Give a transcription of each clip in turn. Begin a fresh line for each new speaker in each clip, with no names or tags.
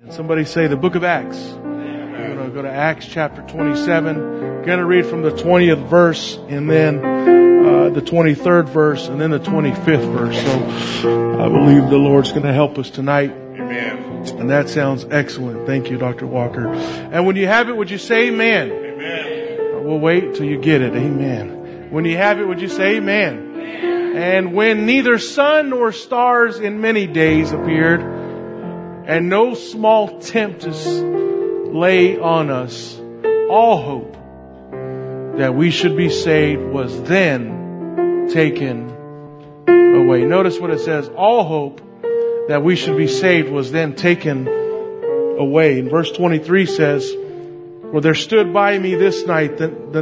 Somebody say the book of Acts. We're going to go to Acts chapter 27. We're going to read from the 20th verse and then the 23rd verse and then the 25th verse. So I believe the Lord's going to help us tonight.
Amen.
And that sounds excellent. Thank you, Dr. Walker. And when you have it, would you say amen?
Amen.
We'll wait till you get it. Amen. When you have it, would you say amen? And when neither sun nor stars in many days appeared, and no small tempest lay on us, all hope that we should be saved was then taken away. Notice what it says. All hope that we should be saved was then taken away. And verse 23 says, For there stood by me this night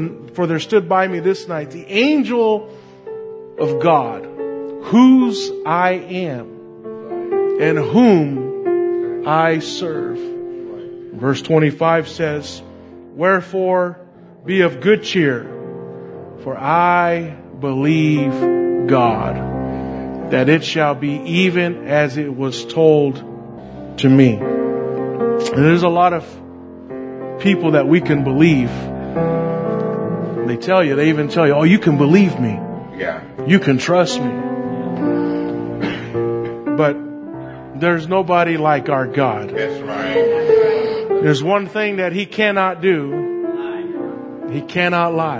the angel of God, whose I am and whom I serve. Verse 25 says, Wherefore be of good cheer, for I believe God, that it shall be even as it was told to me. And there's a lot of people that we can believe. They even tell you, oh, you can believe me.
Yeah.
You can trust me. But there's nobody like our God.
That's right.
There's one thing that He cannot do. He cannot lie.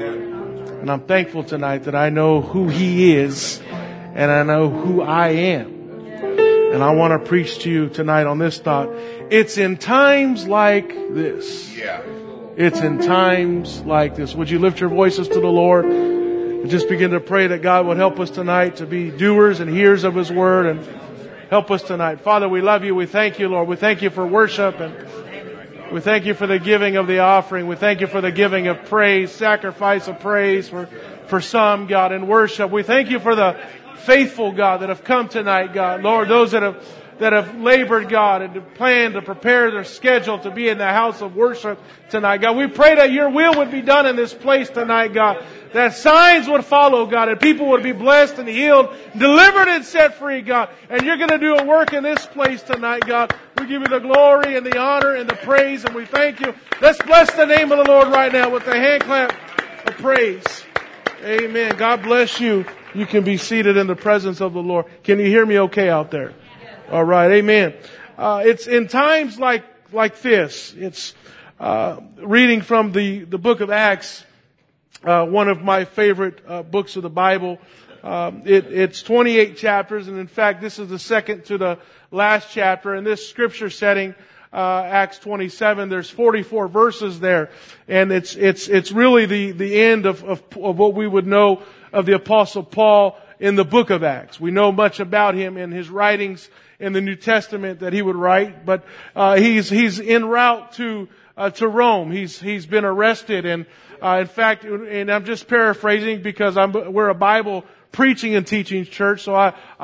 And I'm thankful tonight that I know who He is and I know who I am. And I want to preach to you tonight on this thought. It's in times like this.
Yeah.
It's in times like this. Would you lift your voices to the Lord and just begin to pray that God would help us tonight to be doers and hearers of His Word and help us tonight. Father, we love you. We thank you, Lord. We thank you for worship and we thank you for the giving of the offering. We thank you for the giving of praise, sacrifice of praise for some, God, in worship. We thank you for the faithful, God, that have come tonight, God. Lord, those that have labored, God, and planned to prepare their schedule to be in the house of worship tonight, God. We pray that your will would be done in this place tonight, God. That signs would follow, God, and people would be blessed and healed, delivered and set free, God. And you're going to do a work in this place tonight, God. We give you the glory and the honor and the praise, and we thank you. Let's bless the name of the Lord right now with a hand clap of praise. Amen. God bless you. You can be seated in the presence of the Lord. Can you hear me okay out there? All right. Amen. It's in times like this. It's reading from the book of Acts, one of my favorite books of the Bible. It's 28 chapters, and in fact, this is the second to the last chapter. In this scripture setting, Acts 27, there's 44 verses there, and it's really the end of what we would know of the Apostle Paul in the book of Acts. We know much about him in his writings in the New Testament that he would write, but he's en route to Rome. He's been arrested, and in fact, and I'm just paraphrasing because we're a Bible preaching and teaching church, so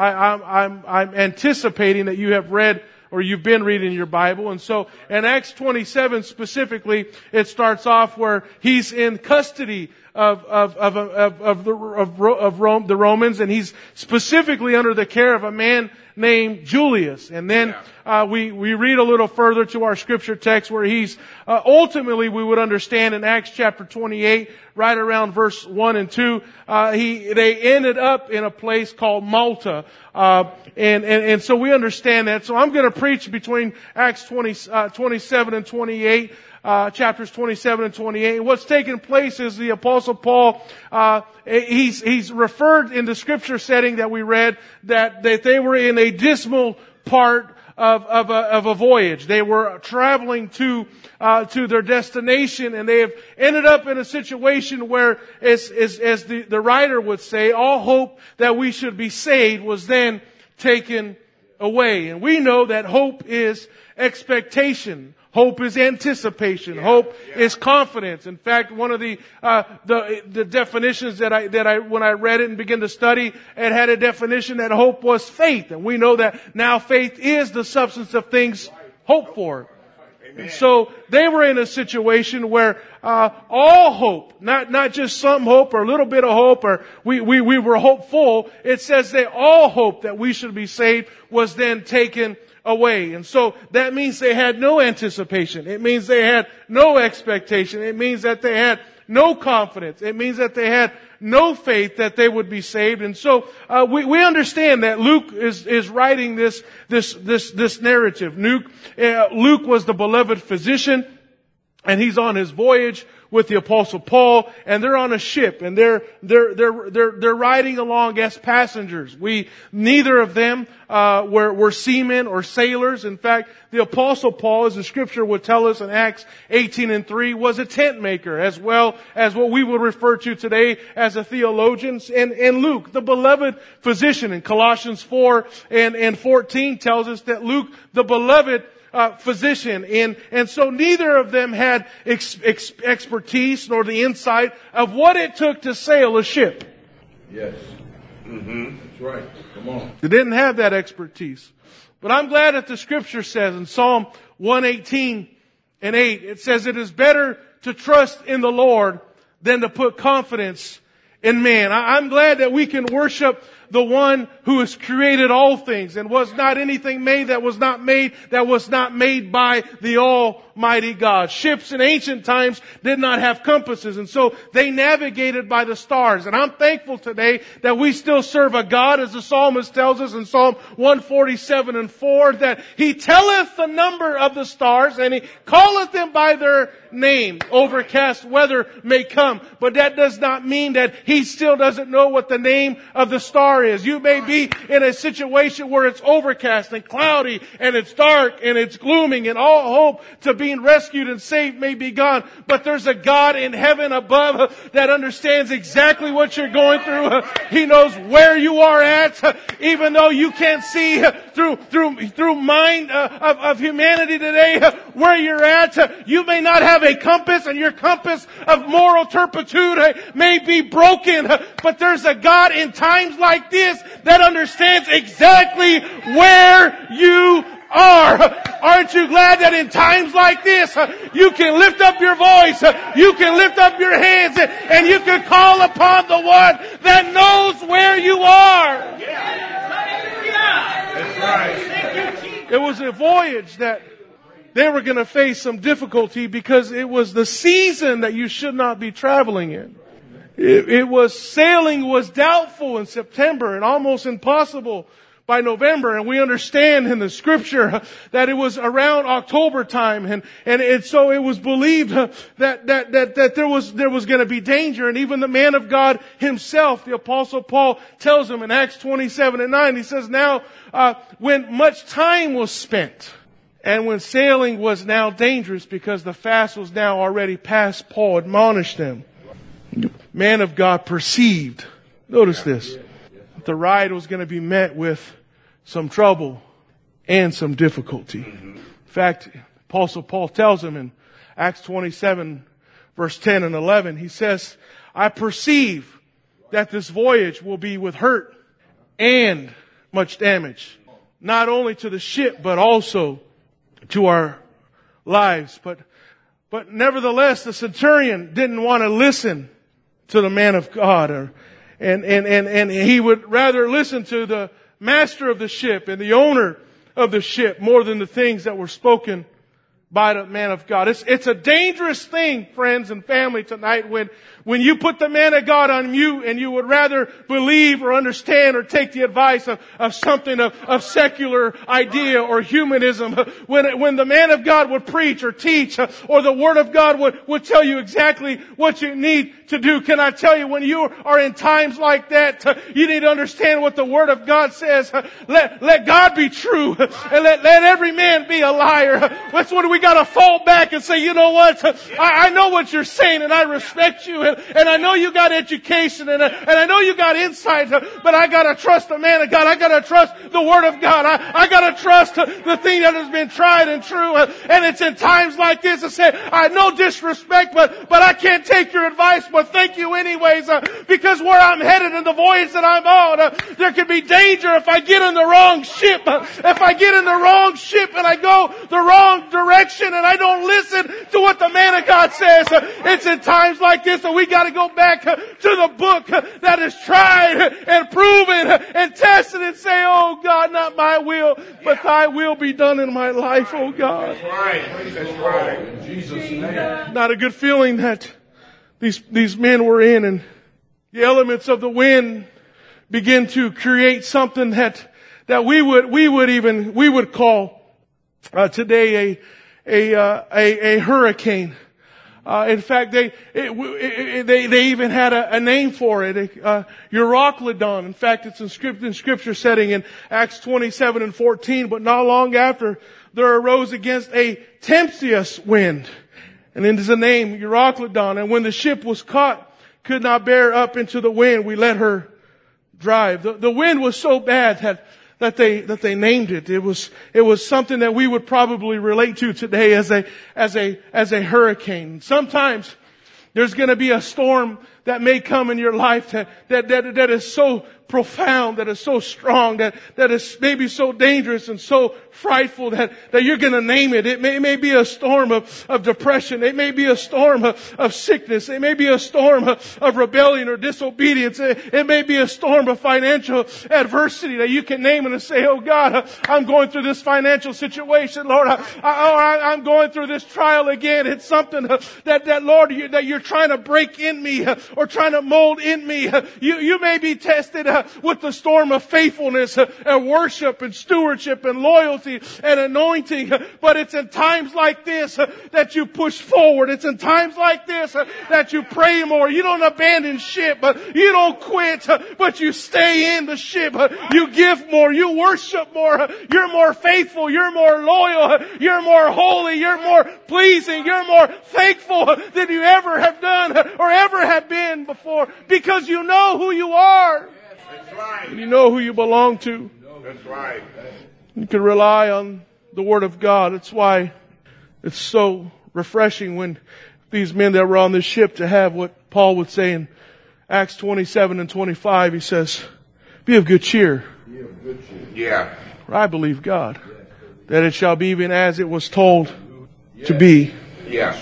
I'm anticipating that you have read or you've been reading your Bible. And so in Acts 27 specifically, it starts off where he's in custody of Rome, the Romans, and he's specifically under the care of a man named Julius. And then we read a little further to our scripture text where he's ultimately, we would understand in Acts chapter 28, right around verse 1 and 2, they ended up in a place called Malta. And so we understand that. So I'm going to preach between Acts 27 and 28. Chapters 27 and 28. And what's taking place is the Apostle Paul, he's referred in the scripture setting that we read that they were in a dismal part of a voyage. They were traveling to their destination, and they have ended up in a situation where, as the writer would say, all hope that we should be saved was then taken away. And we know that hope is expectation. Hope is anticipation. Hope is confidence. In fact, one of the definitions that I when I read it and began to study, it had a definition that hope was faith, and we know that now faith is the substance of things hoped for. And so they were in a situation where all hope, not just some hope or a little bit of hope, or we were hopeful. It says that all hope that we should be saved was then taken away. And so that means they had no anticipation. It means they had no expectation. It means that they had no confidence. It means that they had no faith that they would be saved. And so we understand that Luke is writing this narrative. Luke was the beloved physician, and he's on his voyage with the Apostle Paul, and they're on a ship, and they're riding along as passengers. Neither of them were seamen or sailors. In fact, the Apostle Paul, as the Scripture would tell us in Acts 18:3, was a tent maker, as well as what we would refer to today as a theologian. And Luke, the beloved physician, in Colossians 4 and 14 tells us that Luke, the beloved physician. And so neither of them had expertise nor the insight of what it took to sail a ship.
Yes. That's right. Come on.
They didn't have that expertise. But I'm glad that the Scripture says in Psalm 118 and 8, it says it is better to trust in the Lord than to put confidence in man. I'm glad that we can worship the one who has created all things, and was not anything made that was not made by the Almighty God. Ships in ancient times did not have compasses, and so they navigated by the stars. And I'm thankful today that we still serve a God, as the psalmist tells us in Psalm 147:4, that He telleth the number of the stars, and He calleth them by their name. Overcast weather may come, but that does not mean that He still doesn't know what the name of the star is. You may be in a situation where it's overcast and cloudy and it's dark and it's glooming and all hope to being rescued and saved may be gone. But there's a God in heaven above that understands exactly what you're going through. He knows where you are at, even though you can't see through mind of humanity today where you're at. You may not have a compass, and your compass of moral turpitude may be broken, but there's a God in times like this that understands exactly where you are. Aren't you glad that in times like this, you can lift up your voice, you can lift up your hands, and you can call upon the one that knows where you are?
That's right.
It was a voyage that they were going to face some difficulty because it was the season that you should not be traveling in. Sailing was doubtful in September and almost impossible by November. And we understand in the Scripture that it was around October time, and so it was believed that there was going to be danger. And even the man of God himself, the Apostle Paul, tells him in Acts 27:9, he says, now when much time was spent, and when sailing was now dangerous because the fast was now already past, Paul admonished them. The man of God perceived, notice this, that the ride was going to be met with some trouble and some difficulty. In fact, Apostle Paul tells him in Acts 27, verse 10 and 11, he says, I perceive that this voyage will be with hurt and much damage, not only to the ship, but also to our lives. But nevertheless, the centurion didn't want to listen to the man of God, and he would rather listen to the master of the ship and the owner of the ship more than the things that were spoken by the man of God. It's a dangerous thing, friends and family, tonight when you put the man of God on mute and you would rather believe or understand or take the advice of something of secular idea or humanism. When the man of God would preach or teach or the Word of God would tell you exactly what you need to do. Can I tell you, when you are in times like that, you need to understand what the Word of God says. Let God be true and let every man be a liar. That's what we got to fall back and say, you know what? I know what you're saying, and I respect you, and I know you got education, and I know you got insight, but I got to trust the man of God. I got to trust the Word of God. I got to trust the thing that has been tried and true. And it's in times like this I say, I no disrespect, but I can't take your advice, but thank you anyways, because where I'm headed and the voyage that I'm on, there could be danger if I get in the wrong ship. If I get in the wrong ship and I go the wrong direction, direction and I don't listen to what the man of God says. It's in times like this that we got to go back to the book that is tried and proven and tested and say, oh God, not my will, but thy will be done in my life, oh God.
That's right. That's right. In Jesus' name.
Not a good feeling that these men were in, and the elements of the wind begin to create something that we would call today a hurricane. In fact, they even had a name for it, Euroclydon. In fact, it's in scripture setting in Acts 27:14. But not long after, there arose against a tempestuous wind, and it is a name, Euroclydon. And when the ship was caught, could not bear up into the wind, we let her drive. The wind was so bad that they named it. It was something that we would probably relate to today as a hurricane. Sometimes there's going to be a storm that may come in your life that is so profound, that is so strong, that is maybe so dangerous and so frightful that you're going to name it. It may be a storm of depression. It may be a storm of sickness. It may be a storm of rebellion or disobedience. It may be a storm of financial adversity that you can name it and say, oh God, I'm going through this financial situation, Lord. I'm going through this trial again. It's something that Lord, that you're trying to break in me or trying to mold in me. You may be tested with the storm of faithfulness and worship and stewardship and loyalty and anointing. But it's in times like this that you push forward. It's in times like this that you pray more. You don't abandon ship. You don't quit, but you stay in the ship. You give more. You worship more. You're more faithful. You're more loyal. You're more holy. You're more pleasing. You're more thankful than you ever have done or ever have been before, because you know who you are.
That's right.
And you know who you belong to.
That's right.
You can rely on the Word of God. That's why it's so refreshing when these men that were on this ship to have what Paul would say in Acts 27:25. He says, be of good cheer.
Yeah.
For I believe God, that it shall be even as it was told to be.
Yeah.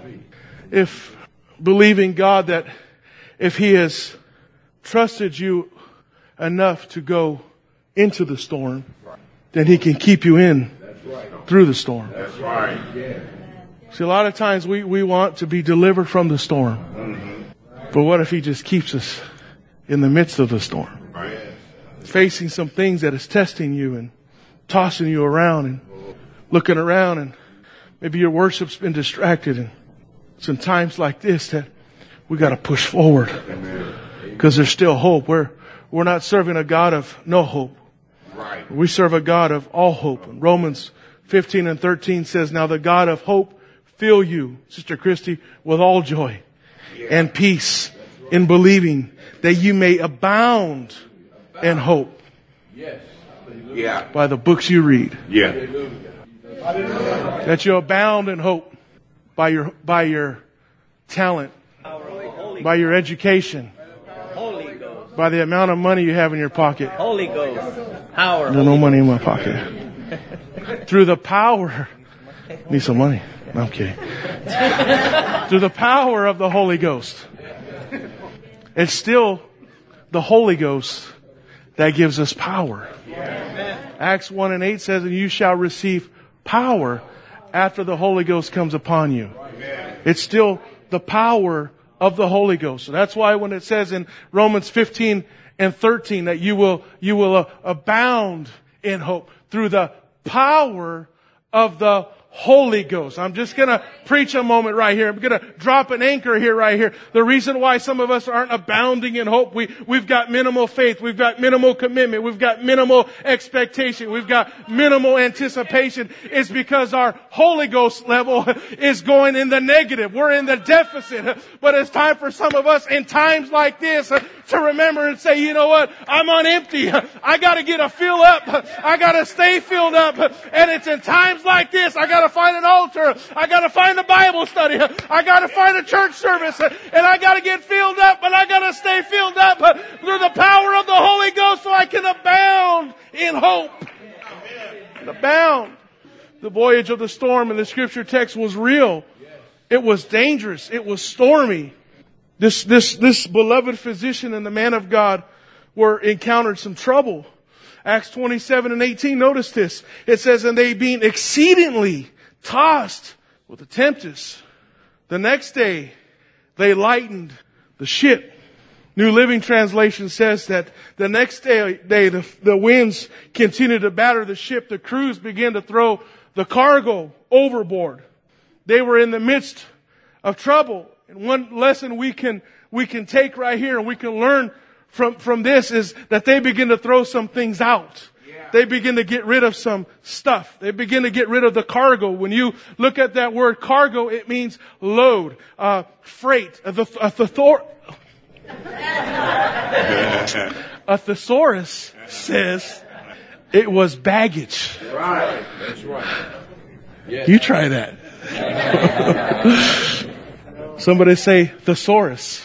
If believing God that if He has trusted you enough to go into the storm, then He can keep you in through the storm.
That's right.
See, a lot of times we want to be delivered from the storm. But what if He just keeps us in the midst of the storm?
Right.
Facing some things that is testing you and tossing you around and looking around, and maybe your worship's been distracted. And it's in times like this that we got to push forward, because there's still hope. We're not serving a God of no hope.
Right.
We serve a God of all hope. And Romans 15:13 says, now the God of hope fill you, Sister Christy, with all joy and peace in believing, that you may abound in hope.
Yeah.
By the books you read.
Yeah.
That you abound in hope by your talent, by your education,
Holy Ghost.
by the amount of money you have in your pocket.
Holy Ghost. Power.
There's no money in my pocket. Through the power. Need some money. No, I'm kidding. Through the power of the Holy Ghost. It's still the Holy Ghost that gives us power. Acts 1:8 says, and you shall receive power after the Holy Ghost comes upon you. It's still the power of the Holy Ghost. So that's why when it says in Romans 15:13 that you will abound in hope through the power of the Holy Ghost. I'm just going to preach a moment right here. I'm going to drop an anchor here right here. The reason why some of us aren't abounding in hope, we've got minimal faith. We've got minimal commitment. We've got minimal expectation. We've got minimal anticipation is because our Holy Ghost level is going in the negative. We're in the deficit. But it's time for some of us in times like this to remember and say, you know what? I'm on empty. I got to get a fill up. I got to stay filled up. And it's in times like this, I got to find an altar. I got to find a Bible study. I got to find a church service. And I got to get filled up, but I got to stay filled up through the power of the Holy Ghost so I can abound in hope. And abound. The voyage of the storm in the scripture text was real. It was dangerous. It was stormy. This beloved physician and the man of God encountered some trouble. Acts 27:18, notice this. It says, and they being exceedingly tossed with the tempest, the next day they lightened the ship. New Living Translation says that the next day the winds continued to batter the ship. The crews began to throw the cargo overboard. They were in the midst of trouble. And one lesson we can take right here and we can learn from this is that they begin to throw some things out. Yeah. They begin to get rid of some stuff. They begin to get rid of the cargo. When you look at that word cargo, it means load, freight. A thesaurus says it was baggage.
Right. That's right.
Yes. You try that. Somebody say thesaurus.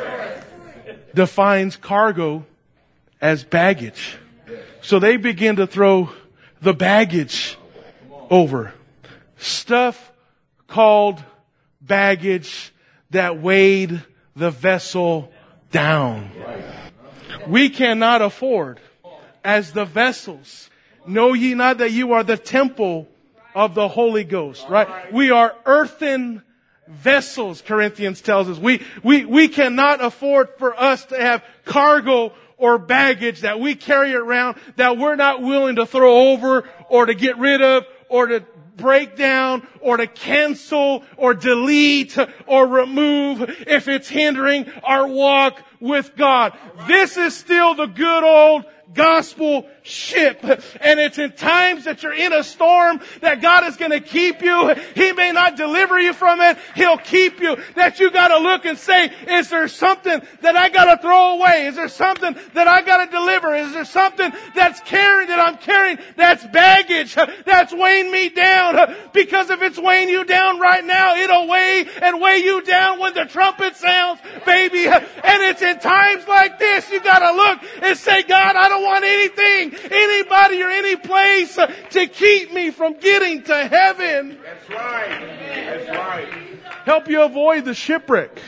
Defines cargo as baggage. So they begin to throw the baggage over. Stuff called baggage that weighed the vessel down. We cannot afford, as the vessels, know ye not that you are the temple of the Holy Ghost, right? We are earthen vessels, Corinthians tells us. We cannot afford for us to have cargo or baggage that we carry around that we're not willing to throw over or to get rid of or to break down or to cancel or delete or remove if it's hindering our walk with God. This is still the good old gospel ship. And it's in times that you're in a storm that God is going to keep you. He may not deliver you from it. He'll keep you. That you got to look and say, is there something that I got to throw away? Is there something that I got to deliver? Is there something that I'm carrying that's baggage that's weighing me down? Because if it's weighing you down right now, it'll weigh you down when the trumpet sounds, baby. And it's in times like this you got to look and say, God, I don't want anything, anybody or any place to keep me from getting to heaven.
That's right. That's right.
Help you avoid the shipwreck.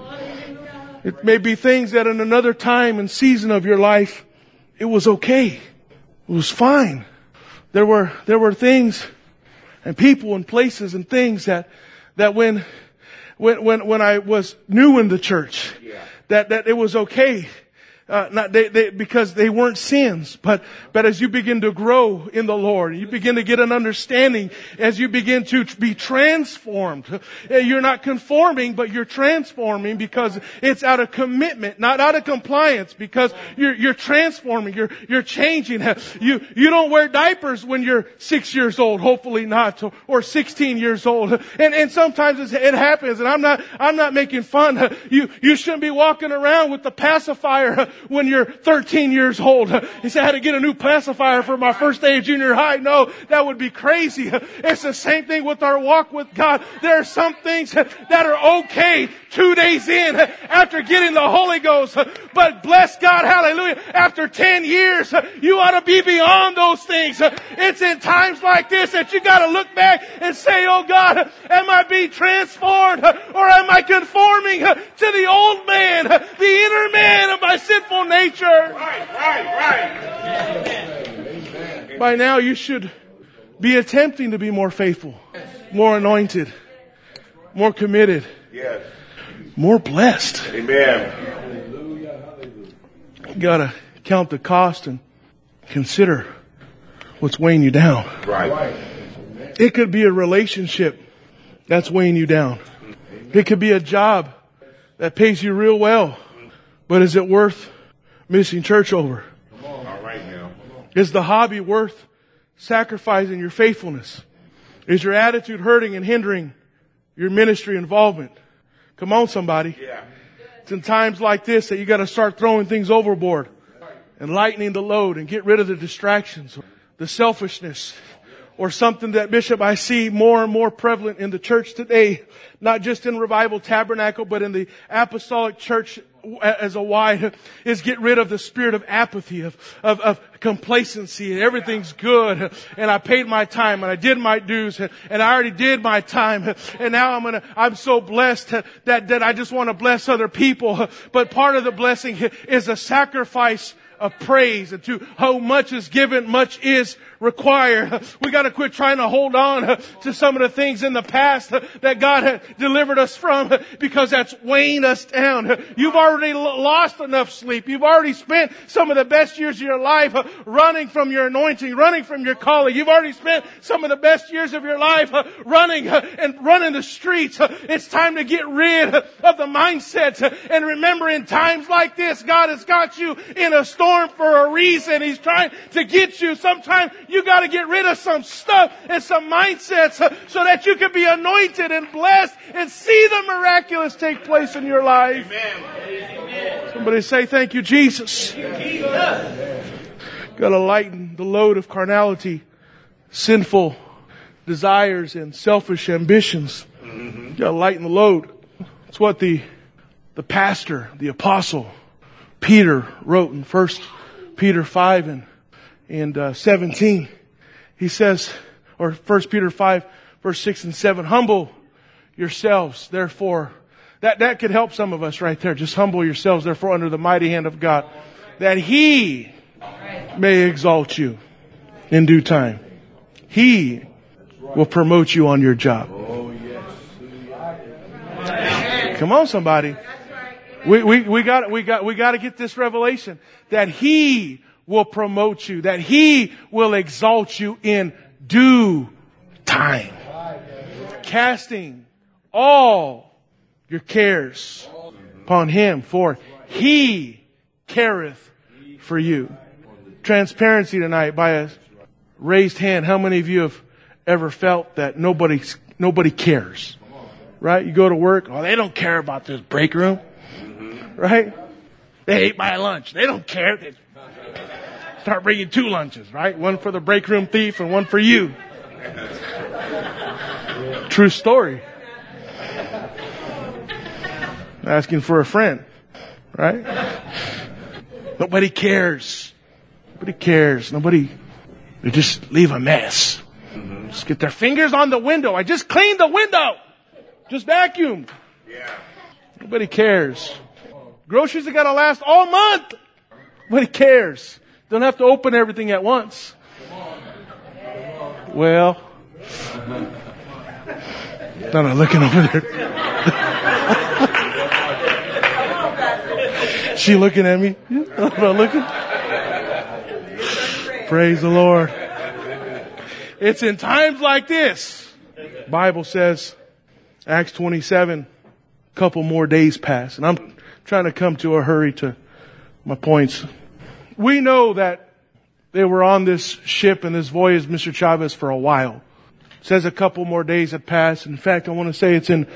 It may be things that in another time and season of your life, it was okay. It was fine. There were things and people and places and things that when I was new in the church, that it was okay. Because they weren't sins, but as you begin to grow in the Lord, you begin to get an understanding as you begin to be transformed. You're not conforming, but you're transforming because it's out of commitment, not out of compliance, because you're transforming, you're changing. You don't wear diapers when you're 6 years old, hopefully not, or 16 years old. And sometimes it happens, and I'm not making fun. You shouldn't be walking around with the pacifier when you're 13 years old. He said, I had to get a new pacifier for my first day of junior high. No, that would be crazy. It's the same thing with our walk with God. There are some things that are okay 2 days in after getting the Holy Ghost. But bless God, hallelujah, after 10 years, you ought to be beyond those things. It's in times like this that you got to look back and say, oh God, am I being transformed or am I conforming to the old man, the inner man of my sinful nature? Right. By now you should be attempting to be more faithful, more anointed, more committed, more blessed.
Amen.
You gotta count the cost and consider what's weighing you down.
Right.
It could be a relationship that's weighing you down. It could be a job that pays you real well, but is it worth missing church over?
All right now.
Is the hobby worth sacrificing your faithfulness? Is your attitude hurting and hindering your ministry involvement? Come on, somebody.
Yeah.
It's in times like this that you got to start throwing things overboard and lightening the load and get rid of the distractions, the selfishness, or something that, Bishop, I see more and more prevalent in the church today, not just in Revival Tabernacle, but in the apostolic church as a wide, is get rid of the spirit of apathy, of complacency. Everything's good, and I paid my time, and I did my dues, and I already did my time, and now I'm so blessed that I just want to bless other people. But part of the blessing is a sacrifice of praise, and to how much is given, much is required. We got to quit trying to hold on to some of the things in the past that God had delivered us from, because that's weighing us down. You've already lost enough sleep. You've already spent some of the best years of your life running from your anointing, running from your calling. You've already spent some of the best years of your life running the streets. It's time to get rid of the mindset and remember, in times like this, God has got you in a storm for a reason. He's trying to get you. Sometimes you got to get rid of some stuff and some mindsets so that you can be anointed and blessed and see the miraculous take place in your life. Amen. Somebody say, thank you, Jesus. Got to lighten the load of carnality, sinful desires, and selfish ambitions. Got to lighten the load. It's what the pastor, the apostle Peter wrote in 1 Peter 5 and 17. He says, or 1 Peter 5, verse 6 and 7, humble yourselves, therefore. That could help some of us right there. Just humble yourselves, therefore, under the mighty hand of God, that He may exalt you in due time. He will promote you on your job. Come on, somebody. We got to get this revelation that He will promote you, that He will exalt you in due time. Casting all your cares upon Him, for He careth for you. Transparency tonight by a raised hand. How many of you have ever felt that nobody cares? Right? You go to work, oh, they don't care about this break room. Right? They ate my lunch. They don't care. They start bringing 2 lunches, right? One for the break room thief and one for you. True story. Asking for a friend, right? Nobody cares. Nobody cares. They just leave a mess. Just get their fingers on the window. I just cleaned the window. Just vacuumed. Nobody cares. Groceries have got to last all month. Nobody cares. Don't have to open everything at once. Well, no, looking over there. She looking at me. I'm not looking. Praise the Lord. It's in times like this. Bible says, Acts 27, a couple more days pass. And I'm trying to come to a hurry to my points. We know that they were on this ship and this voyage, Mr. Chavez, for a while. It says a couple more days had passed. In fact, I want to say it's in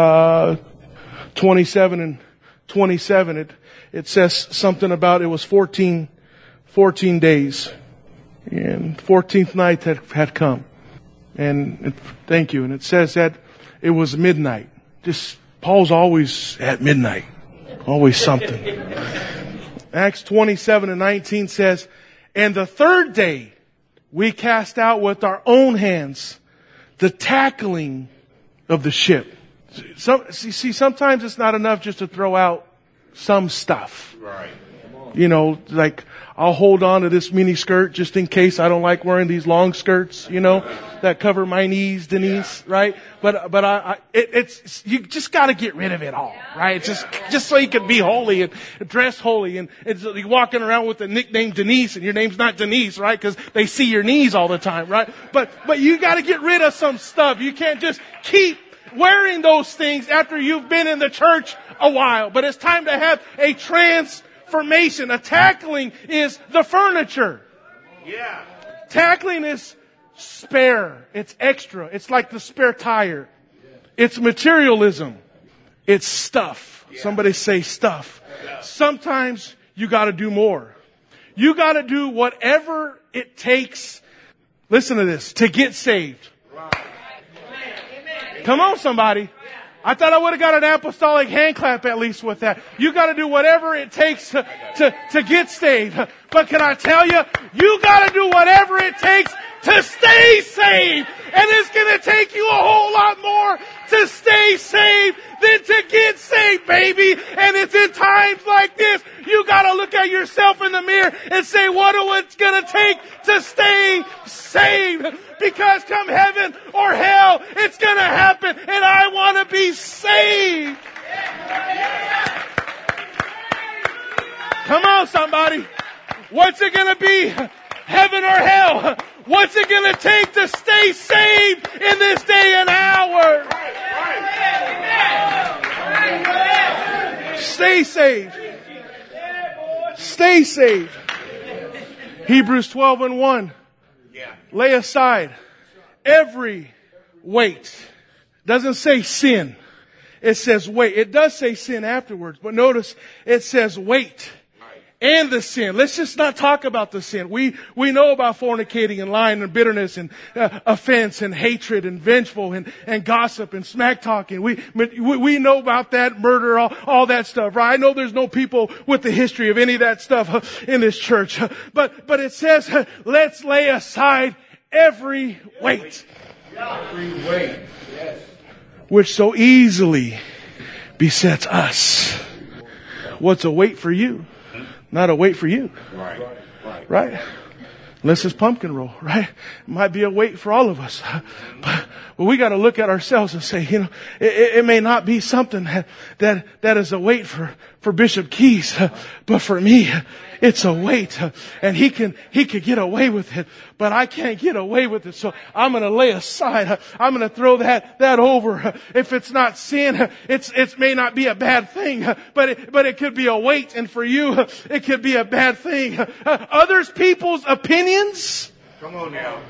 27 and 27. It says something about it was 14 days. And 14th night had come. And thank you. And it says that it was midnight. Paul's always at midnight. Always something. Acts 27 and 19 says, and the third day we cast out with our own hands the tackling of the ship. Sometimes it's not enough just to throw out some stuff.
Right.
You know, like I'll hold on to this mini skirt just in case I don't like wearing these long skirts, you know, that cover my knees, Denise, right? But it's you just got to get rid of it all, right? It's just so you can be holy and dress holy, and it's you're walking around with the nickname Denise, and your name's not Denise, right? Because they see your knees all the time, right? But you got to get rid of some stuff. You can't just keep wearing those things after you've been in the church a while. But it's time to have a transformation. A tackling is the furniture.
Yeah.
Tackling is spare. It's extra. It's like the spare tire. It's materialism. It's stuff. Yeah. Somebody say stuff. Yeah. Sometimes you got to do more. You got to do whatever it takes Listen to this. To get saved. Come on, somebody. I thought I would have got an apostolic hand clap at least with that. You got to do whatever it takes to get saved. But can I tell you, you got to do whatever it takes to stay saved. And it's going to take you a whole lot more to stay saved than to get saved, baby. And it's in times like this, you got to look at yourself in the mirror and say, what is it going to take to stay saved? Because come heaven or hell, it's going to happen. And I want to be saved. Come on, somebody. What's it going to be? Heaven or hell? What's it going to take to stay saved in this day and hour? Stay saved. Stay saved. Hebrews 12:1. Lay aside every weight. Doesn't say sin. It says weight. It does say sin afterwards, but notice it says weight. And the sin. Let's just not talk about the sin. We know about fornicating and lying and bitterness and offense and hatred and vengeful and gossip and smack talking. We know about that, murder, all that stuff, right? I know there's no people with the history of any of that stuff in this church. But it says, let's lay aside every weight.
Every weight. Yes.
Which so easily besets us. What's a weight for you? Not a weight for you. Right? Unless it's pumpkin roll, right? It might be a weight for all of us. But we got to look at ourselves and say, it may not be something that is a weight for Bishop Keys, but for me, it's a weight. And he could get away with it, but I can't get away with it. So I'm going to lay aside. I'm going to throw that over. If it's not sin, it may not be a bad thing, but it could be a weight. And for you, it could be a bad thing. Others people's opinions.
Come on now.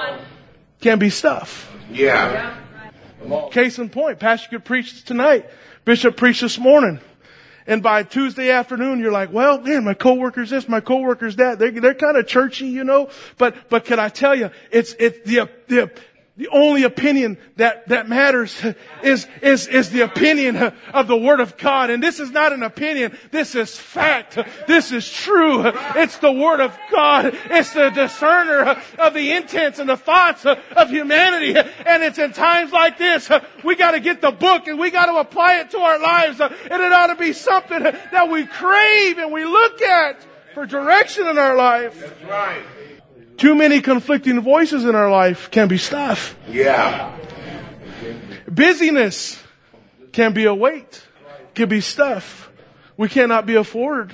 Can be stuff.
Yeah.
Case in point, Pastor could preach tonight. Bishop preached this morning. And by Tuesday afternoon, you're like, well, man, my coworker's this, my coworker's that. They're kind of churchy, But can I tell you, it's the only opinion that matters is the opinion of the Word of God. And this is not an opinion. This is fact. This is true. It's the Word of God. It's the discerner of the intents and the thoughts of humanity. And it's in times like this, we got to get the book and we got to apply it to our lives. And it ought to be something that we crave and we look at for direction in our life.
That's right.
Too many conflicting voices in our life can be stuff.
Yeah.
Busyness can be a weight. Can be stuff. We can't afford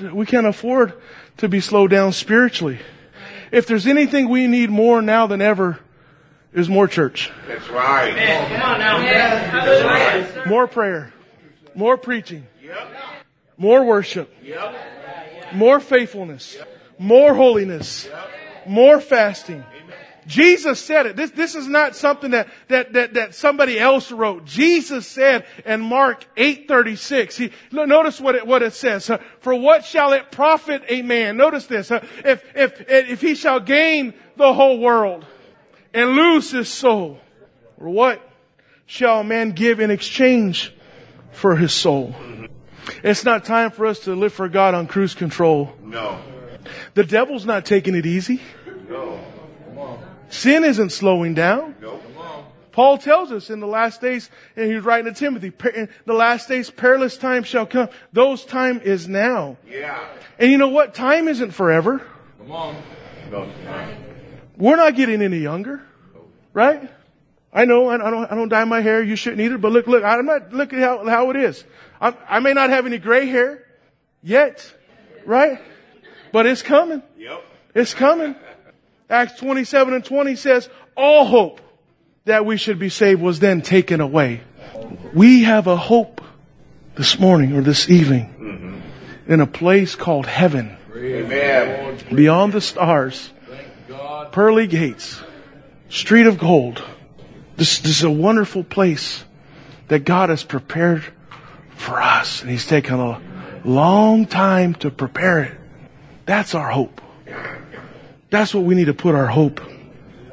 to be slowed down spiritually. If there's anything we need more now than ever, is more church.
That's right.
Come on now. That's right.
More prayer. More preaching.
Yep.
More worship.
Yep.
More faithfulness. More holiness. More fasting. Jesus said it. This is not something that somebody else wrote. Jesus said in Mark 8:36. Notice what it says. For what shall it profit a man? Notice this. If he shall gain the whole world and lose his soul, or what shall a man give in exchange for his soul? It's not time for us to live for God on cruise control.
No.
The devil's not taking it easy.
No.
Sin isn't slowing down.
No.
Paul tells us in the last days, and he's writing to Timothy, in the last days perilous times shall come. Those time is now.
Yeah.
And you know what? Time isn't forever.
Come on. No.
We're not getting any younger. Right? I know, I don't dye my hair. You shouldn't either. But look, I'm not, look at how it is. I may not have any gray hair yet. Right? But it's coming.
Yep.
It's coming. Acts 27:20 says, all hope that we should be saved was then taken away. We have a hope this morning or this evening in a place called heaven.
Amen.
Beyond the stars, pearly gates, street of gold. This is a wonderful place that God has prepared for us. And He's taken a long time to prepare it. That's our hope. That's what we need to put our hope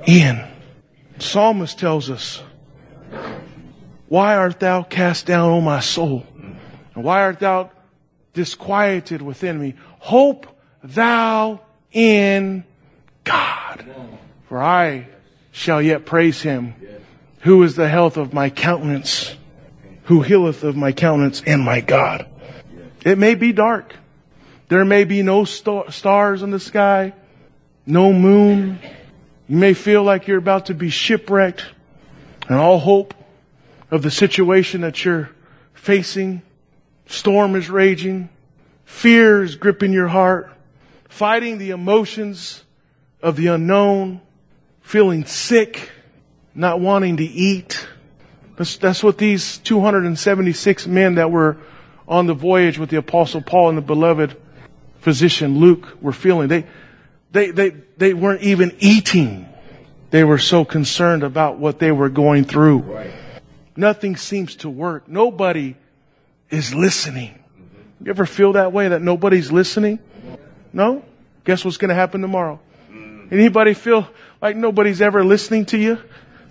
in. Psalmist tells us, why art thou cast down, O my soul? And why art thou disquieted within me? Hope thou in God. For I shall yet praise him, who is the health of my countenance, who healeth of my countenance and my God. It may be dark. There may be no stars in the sky, no moon. You may feel like you're about to be shipwrecked, and all hope of the situation that you're facing. Storm is raging. Fear is gripping your heart. Fighting the emotions of the unknown. Feeling sick. Not wanting to eat. That's what these 276 men that were on the voyage with the Apostle Paul and the beloved physician Luke were feeling. They weren't even eating. They were so concerned about what they were going through. Right. Nothing seems to work. Nobody is listening. You ever feel that way, that nobody's listening? No? Guess what's going to happen tomorrow? Anybody feel like nobody's ever listening to you?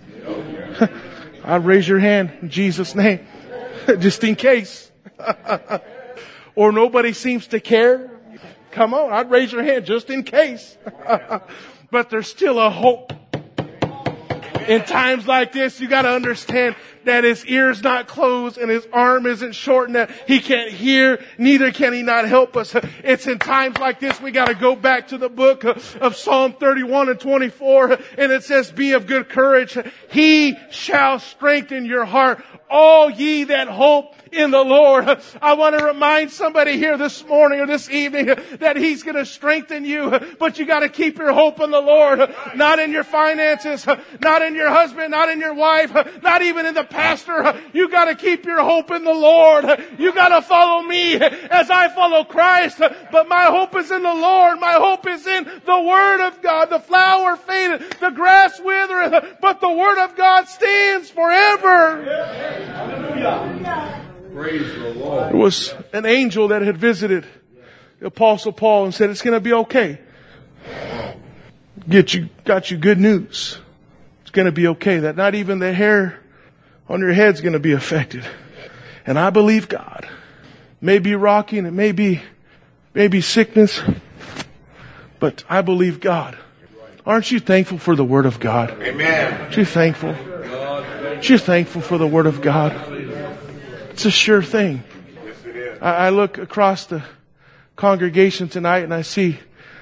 I'd raise your hand in Jesus' name. Just in case. Or nobody seems to care. Come on, I'd raise your hand just in case. But there's still a hope. In times like this, you got to understand that his ear's not closed and his arm isn't shortened, that he can't hear, neither can he not help us. It's in times like this we got to go back to the book of Psalm 31 and 24, and it says, be of good courage. He shall strengthen your heart, all ye that hope in the Lord. I want to remind somebody here this morning or this evening that he's going to strengthen you, but you got to keep your hope in the Lord, not in your finances, not in your husband, not in your wife, not even in the pastor. You got to keep your hope in the Lord. You got to follow me as I follow Christ, but my hope is in the Lord. My hope is in the Word of God. The flower fadeth, the grass withereth, but the Word of God stands forever.
Hallelujah. Praise the Lord.
There was an angel that had visited the Apostle Paul and said, it's going to be okay. Got you good news. It's going to be okay. That not even the hair on your head's going to be affected. And I believe God. May be rocky and it may be sickness. But I believe God. Aren't you thankful for the Word of God?
Amen.
Aren't you thankful? Aren't you thankful for the Word of God? It's a sure thing. I look across the congregation tonight and I see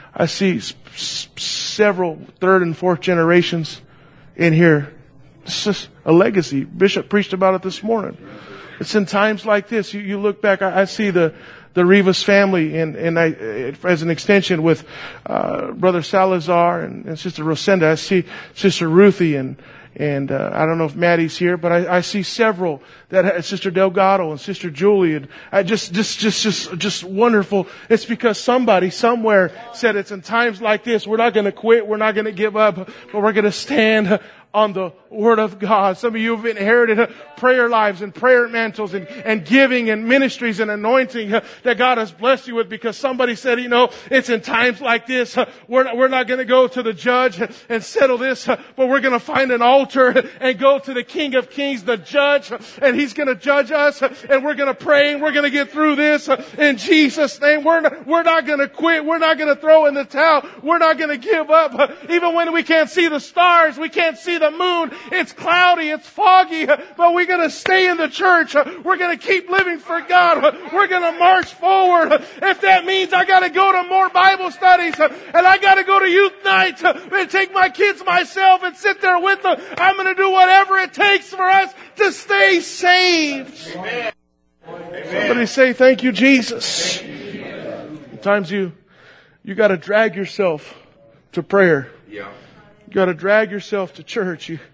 several third and fourth generations in here. It's just a legacy. Bishop preached about it this morning. It's in times like this. You look back, I see the Rivas family and I, as an extension with, Brother Salazar and Sister Rosenda. I see Sister Ruthie and I don't know if Maddie's here, but I see several that Sister Delgado and Sister Julie, and I just wonderful. It's because somebody somewhere said it's in times like this, we're not going to quit, we're not going to give up, but we're going to stand on the Word of God. Some of you have inherited prayer lives and prayer mantles and giving and ministries and anointing that God has blessed you with because somebody said, it's in times like this, we're not going to go to the judge and settle this, but we're going to find an altar and go to the King of Kings, the judge, and He's going to judge us, and we're going to pray and we're going to get through this in Jesus' name. We're not going to quit. We're not going to throw in the towel. We're not going to give up. Even when we can't see the stars, we can't see the moon, it's cloudy, it's foggy, but we're going to stay in the church. We're going to keep living for God. We're going to march forward. If that means I got to go to more Bible studies and I got to go to youth nights and take my kids myself and sit there with them, I'm going to do whatever it takes for us to stay saved. Amen. Somebody say, thank you, Jesus. Sometimes you got to drag yourself to prayer.
Yeah.
You got to drag yourself to church. You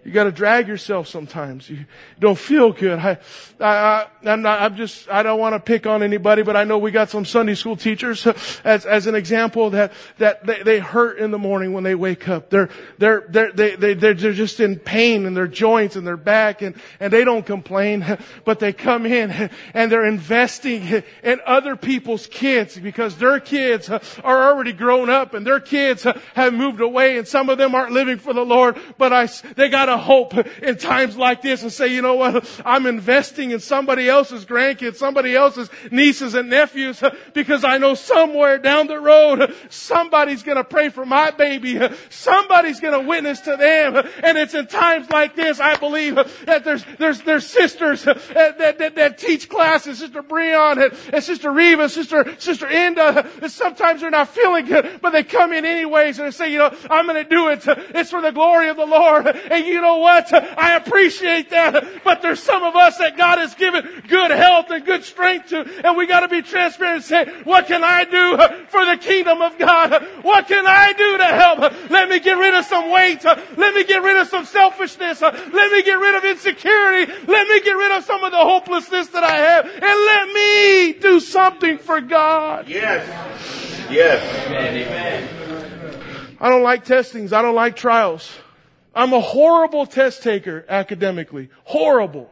You got to drag yourself sometimes. You don't feel good. I don't want to pick on anybody, but I know we got some Sunday school teachers as an example that they hurt in the morning when they wake up. They're just in pain in their joints and their back and they don't complain, but they come in and they're investing in other people's kids because their kids are already grown up and their kids have moved away and some of them aren't living for the Lord, but they got to hope in times like this and say, you know what, I'm investing in somebody else's grandkids, somebody else's nieces and nephews, because I know somewhere down the road, somebody's going to pray for my baby. Somebody's going to witness to them. And it's in times like this, I believe, that there's sisters that teach classes, Sister Breon and Sister Reva, Sister Inda, and sometimes they're not feeling good, but they come in anyways and they say, you know, I'm going to do it. It's for the glory of the Lord. And you know what? I appreciate that. But there's some of us that God has given good health and good strength to. And we got to be transparent and say, what can I do for the kingdom of God? What can I do to help? Let me get rid of some weight. Let me get rid of some selfishness. Let me get rid of insecurity. Let me get rid of some of the hopelessness that I have. And let me do something for God.
Yes. Yes. Amen.
I don't like testings. I don't like trials. I'm a horrible test taker academically. Horrible.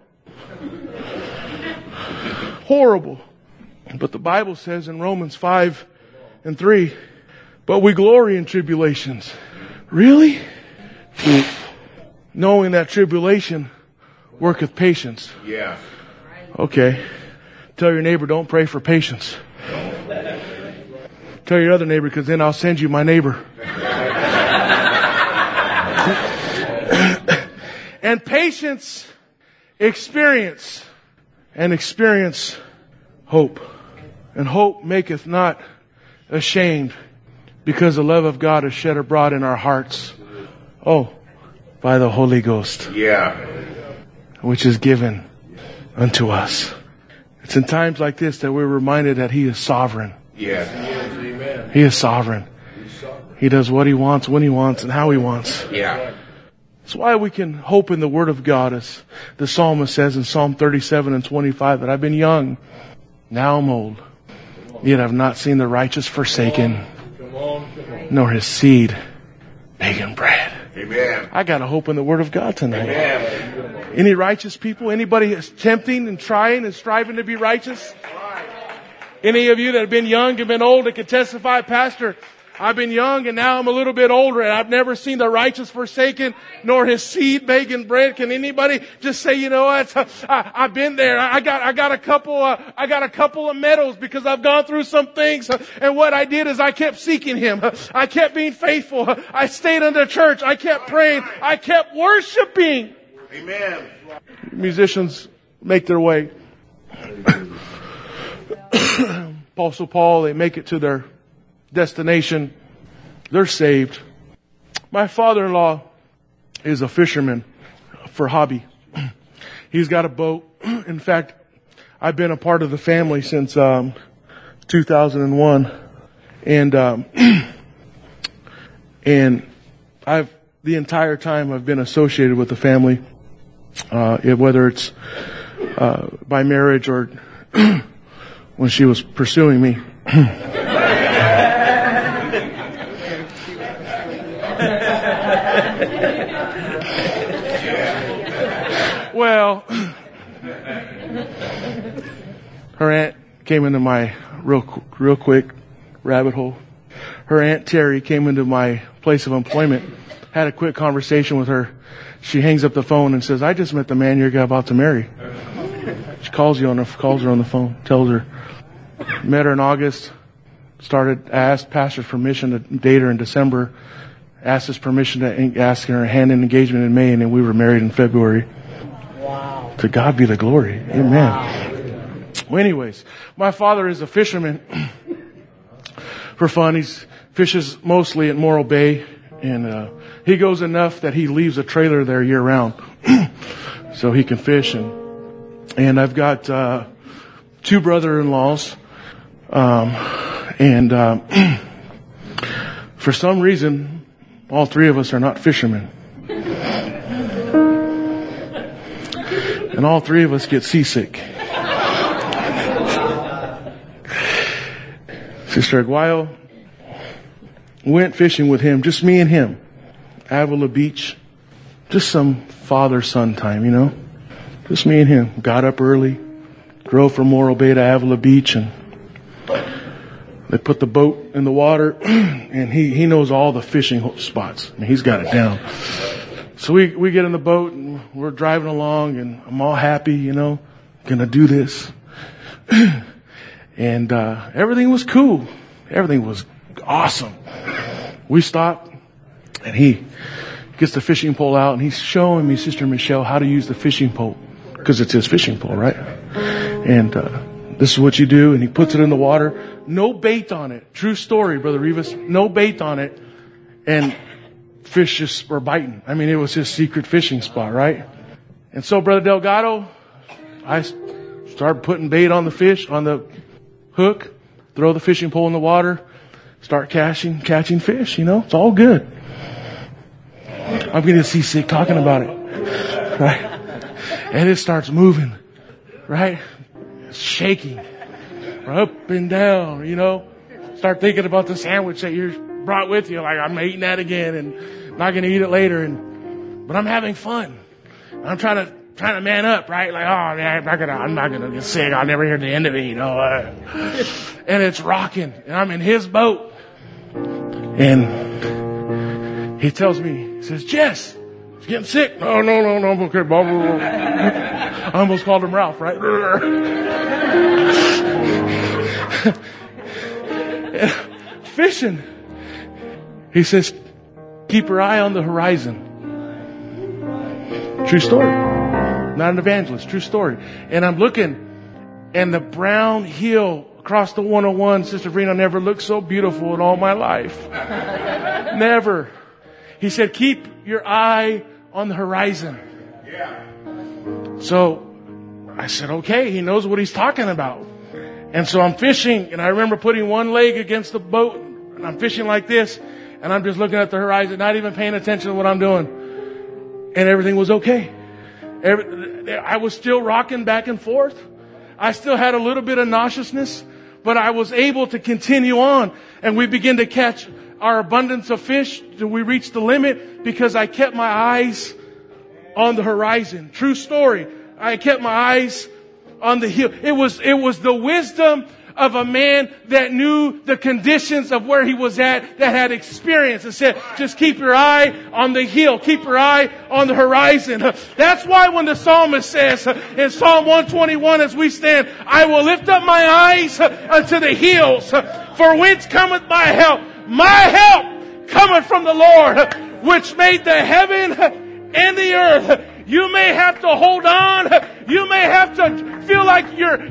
Horrible. But the Bible says in Romans 5:3, but we glory in tribulations. Really? Knowing that tribulation worketh patience.
Yeah.
Okay. Tell your neighbor, don't pray for patience. Tell your other neighbor, because then I'll send you my neighbor. And patience, experience, and experience hope. And hope maketh not ashamed, because the love of God is shed abroad in our hearts. Oh, by the Holy Ghost.
Yeah.
Which is given unto us. It's in times like this that we're reminded that He is sovereign.
Yes.
He is sovereign. He does what He wants, when He wants, and how He wants.
Yeah.
That's why we can hope in the Word of God, as the psalmist says in Psalm 37:25, that I've been young, now I'm old, yet I've not seen the righteous forsaken, nor his seed begging bread.
Amen.
I got to hope in the Word of God tonight.
Amen.
Any righteous people? Anybody attempting and trying and striving to be righteous? Any of you that have been young and been old that can testify, Pastor, I've been young and now I'm a little bit older and I've never seen the righteous forsaken nor his seed begging bread. Can anybody just say, you know what? I've been there. I got a couple of medals because I've gone through some things. And what I did is I kept seeking Him. I kept being faithful. I stayed in the church. I kept praying. I kept worshiping.
Amen.
Musicians make their way. Apostle Paul, they make it to their destination. They're saved. My father-in-law is a fisherman for hobby. He's got a boat. In fact, I've been a part of the family since 2001, and the entire time I've been associated with the family, whether it's by marriage or when she was pursuing me. Well, her aunt came into my real quick rabbit hole. Her Aunt Terry came into my place of employment, had a quick conversation with her. She hangs up the phone and says, I just met the man you're about to marry. She calls her on the phone, tells her, met her in August, asked pastor's permission to date her in December, asked his permission to ask her hand in engagement in May, and then we were married in February.
Wow.
To God be the glory. Amen. Wow. Well, anyways, my father is a fisherman for fun. He fishes mostly at Morro Bay, and he goes enough that he leaves a trailer there year round so he can fish. And I've got two brother-in-laws, and for some reason, all three of us are not fishermen. And all three of us get seasick. Sister Aguayo went fishing with him, just me and him. Avila Beach. Just some father-son time, you know. Just me and him. Got up early. Drove from Morro Bay to Avila Beach, and they put the boat in the water, and he knows all the fishing spots. I mean, he's got it down. So we get in the boat, and we're driving along, and I'm all happy, you know, gonna do this. And everything was cool. Everything was awesome. We stopped, and he gets the fishing pole out, and he's showing me, Sister Michelle, how to use the fishing pole, because it's his fishing pole, right? And this is what you do. And he puts it in the water. No bait on it. True story, Brother Rivas. No bait on it. And fish just were biting. I mean, it was his secret fishing spot, right? And so, Brother Delgado, I started putting bait on the fish, on the hook, throw the fishing pole in the water, start catching fish, you know. It's all good. I'm getting seasick talking about it. Right? And it starts moving. Right? It's shaking. Up and down, you know. Start thinking about the sandwich that you brought with you. Like, I'm eating that again and not going to eat it later. But I'm having fun. I'm trying to man up, right? Like, oh, man, I'm not gonna get sick. I'll never hear the end of it, you know. And it's rocking, and I'm in his boat. And he tells me, he says, Jess, he's getting sick. No, I'm okay, Bob. I almost called him Ralph, right? Fishing. He says, keep your eye on the horizon. True story. Not an evangelist. True story. And I'm looking, and the brown hill across the 101, Sister Verena, never looked so beautiful in all my life. Never. He said, keep your eye on the horizon.
Yeah.
So I said, okay, he knows what he's talking about. And so I'm fishing, and I remember putting one leg against the boat, and I'm fishing like this, and I'm just looking at the horizon, not even paying attention to what I'm doing. And everything was okay. I was still rocking back and forth. I still had a little bit of nauseousness, but I was able to continue on. And we began to catch our abundance of fish. We reached the limit because I kept my eyes on the horizon. True story. I kept my eyes on the hill. It was the wisdom of a man that knew the conditions of where he was at, that had experience, and said, just keep your eye on the hill. Keep your eye on the horizon. That's why when the psalmist says in Psalm 121, as we stand, I will lift up my eyes unto the hills, for whence cometh my help? My help cometh from the Lord, which made the heaven and the earth. You may have to hold on. You may have to feel like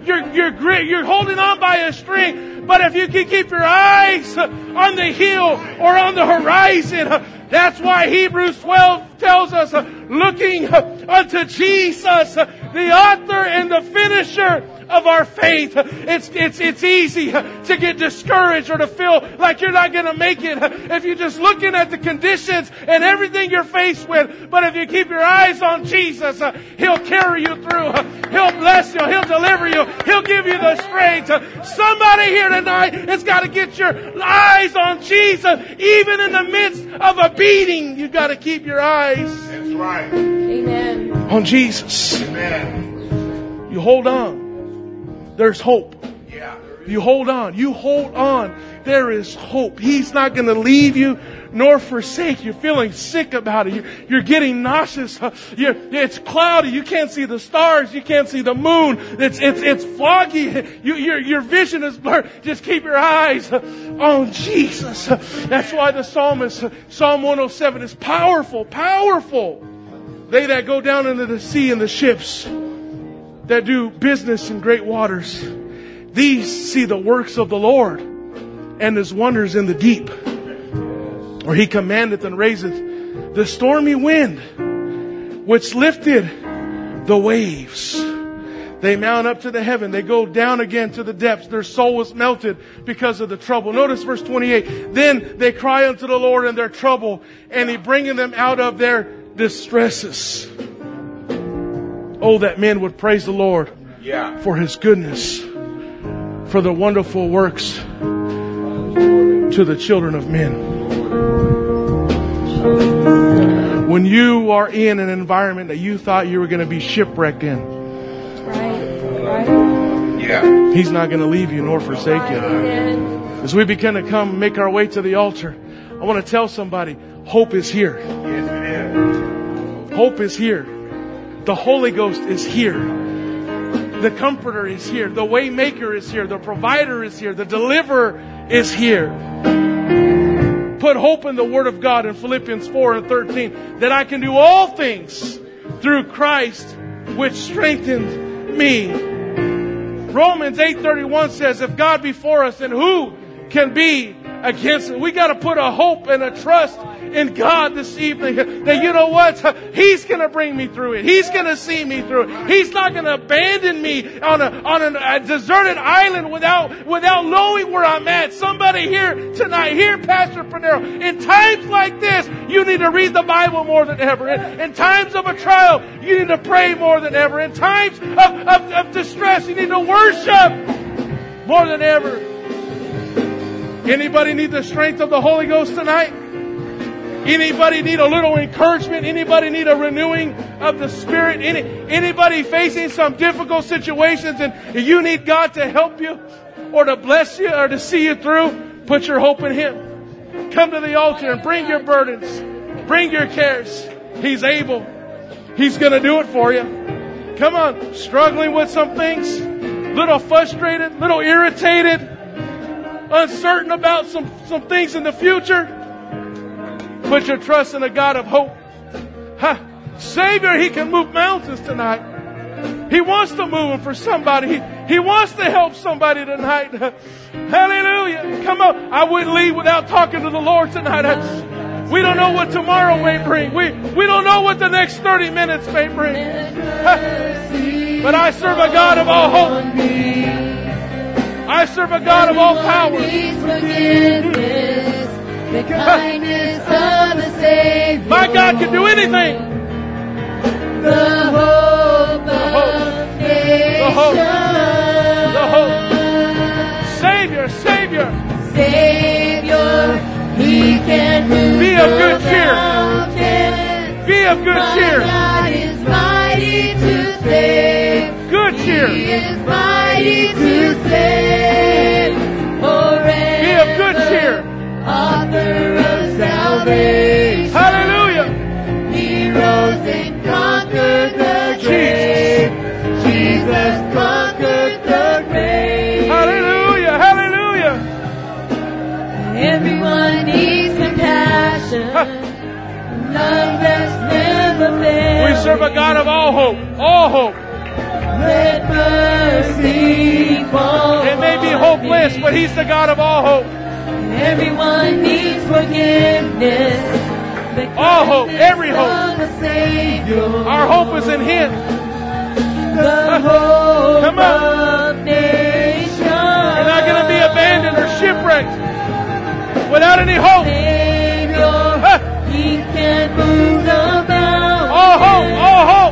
you're holding on by a string. But if you can keep your eyes on the hill or on the horizon, that's why Hebrews 12 tells us, looking unto Jesus, the author and the finisher of our faith. It's easy to get discouraged or to feel like you're not going to make it if you're just looking at the conditions and everything you're faced with. But if you keep your eyes on Jesus, He'll carry you through. He'll bless you. He'll deliver you. He'll give you the strength. Somebody here tonight has got to get your eyes on Jesus. Even in the midst of a beating, you've got to keep your eyes
That's right.
Amen.
on Jesus.
Amen.
You hold on. There's hope.
Yeah.
You hold on. You hold on. There is hope. He's not going to leave you nor forsake you. Feeling sick about it. You're getting nauseous. It's cloudy. You can't see the stars. You can't see the moon. It's foggy. Your vision is blurred. Just keep your eyes on Jesus. That's why the psalmist, Psalm 107, is powerful. Powerful. They that go down into the sea in the ships, that do business in great waters, these see the works of the Lord and His wonders in the deep. Or He commandeth and raiseth the stormy wind, which lifted the waves. They mount up to the heaven. They go down again to the depths. Their soul was melted because of the trouble. Notice verse 28. Then they cry unto the Lord in their trouble, and He bringeth them out of their distresses. Oh, that men would praise the Lord for His goodness, for the wonderful works to the children of men. When you are in an environment that you thought you were going to be shipwrecked in, He's not going to leave you nor forsake you. As we begin to come make our way to the altar, I want to tell somebody, hope is here. Hope is here. The Holy Ghost is here. The Comforter is here. The Waymaker is here. The Provider is here. The Deliverer is here. Put hope in the Word of God in Philippians 4:13, that I can do all things through Christ which strengthens me. Romans 8:31 says, if God be for us, then who can be against it? We got to put a hope and a trust in God this evening that, you know what? He's going to bring me through it. He's going to see me through it. He's not going to abandon me on a deserted island without knowing where I'm at. Somebody here tonight, hear Pastor Panero. In times like this, you need to read the Bible more than ever. In times of a trial, you need to pray more than ever. In times of distress, you need to worship more than ever. Anybody need the strength of the Holy Ghost tonight? Anybody need a little encouragement? Anybody need a renewing of the Spirit? Anybody facing some difficult situations and you need God to help you or to bless you or to see you through? Put your hope in Him. Come to the altar and bring your burdens. Bring your cares. He's able. He's going to do it for you. Come on. Struggling with some things. Little frustrated. Little irritated. Uncertain about some things in the future. Put your trust in a God of hope. Savior, He can move mountains tonight. He wants to move them for somebody. He wants to help somebody tonight. Hallelujah. Come on. I wouldn't leave without talking to the Lord tonight. We don't know what tomorrow may bring. We don't know what the next 30 minutes may bring. But I serve a God of all hope. I serve a God of all power.
The kindness of the Savior.
My God can do anything.
The hope of nations.
The hope. The hope. Savior.
Savior, He can move.
Be of good cheer. Be of good cheer.
God is mighty to save.
Good cheer.
He is mighty to save.
Be of good cheer.
Author of salvation.
Hallelujah.
He rose and conquered the grave. Jesus conquered the grave.
Hallelujah. Hallelujah.
Everyone needs compassion. Love that's never failed.
We serve a God of all hope. All hope.
Let mercy fall.
It may be hopeless, but He's the God of all hope.
Everyone needs forgiveness.
All hope, every hope.
Savior.
Our hope is in Him.
The hope
Come on.
of nations.
You're not going to be abandoned or shipwrecked without any hope.
Savior, He can move the mountains.
All hope, all hope.